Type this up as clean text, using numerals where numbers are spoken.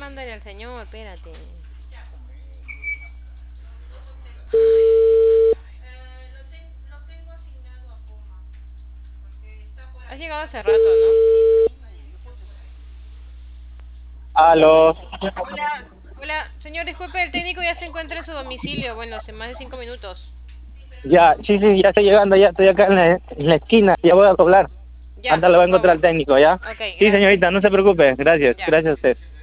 hablándole al señor, espérate. Has llegado hace rato, ¿no? Aló. Hola, hola, señor, disculpe, el técnico ya se encuentra en su domicilio, bueno, hace más de 5 minutos. Ya, sí, sí, ya estoy llegando, ya estoy acá en la esquina, ya voy a cobrar. Ya, Hasta lo va por a encontrar favor. el técnico, ¿ya? Ok, Sí, gracias. señorita, no se preocupe, gracias, Ya. gracias a usted.